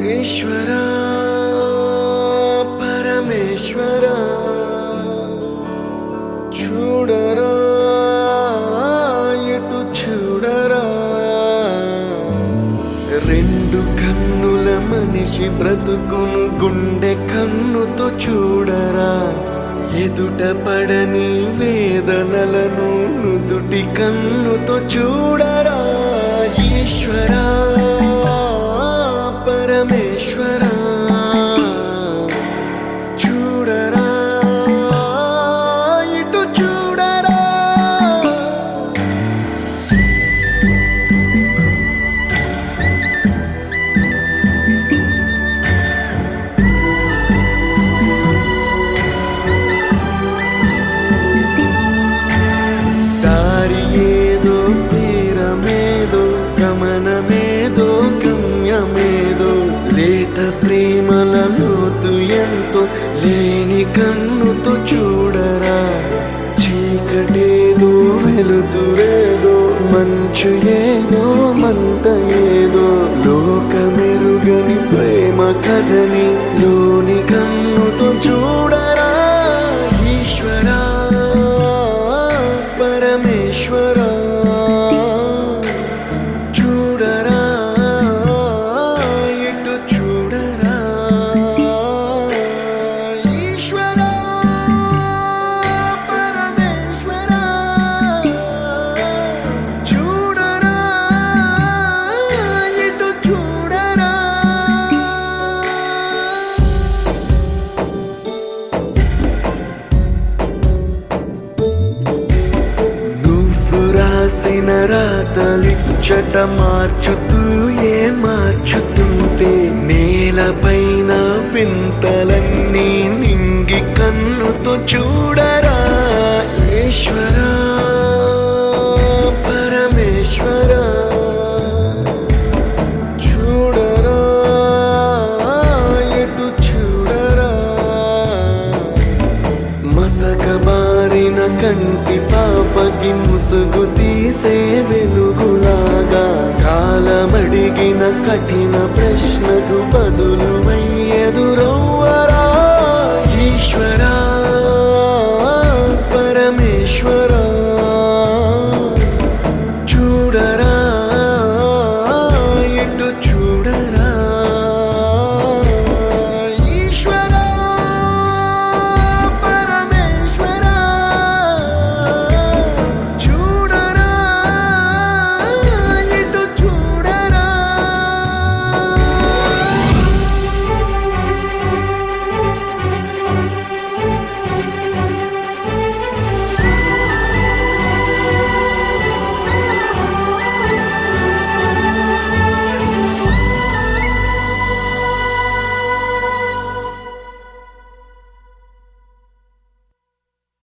ఈశ్వరా పరమేశ్వరా చూడరా ఇటు చూడరా రెండు కన్నుల మనిషి బ్రతుకును గుండె కన్నుతో చూడరా ఎదుట పడని వేదనలను నుదుటి కన్నుతో చూడరా ఈశ్వరా పరమేశ్వరా చూడరా ఇటు చూడరా దారి ఏదో తీరమేదో గమనమేదో గమ్యమేదో లేత ప్రేమల లోతు ఎంతో లేని కన్నుతో చూడరా చీకటేదో వెలుతురేదో మంచు ఏదో మంట ఏదో లోకమెరుగని ప్రేమ కథని లోని కన్నుతో చూడరా ఈశ్వరా పరమేశ్వరా చూడరా ఇటు చూడరా ఈశ్వరా పరమేశ్వరా చూడరా ఇటు చూడరా రాసిన రాతలిచ్చట మార్చుతూ మార్చుతుంటే నేలపైన వింతలన్నీ నింగి కన్నుతో చూడరా ఈశ్వరా పరమేశ్వరా చూడరా ఎటు చూడరా మసకబారిన కంటి పాపకి ముసుగు తీసే వెలుగులాగా కాలమడిగిన కఠిన ప్రశ్నకు బదులు ఎదురవ్వరా ఈశ్వరా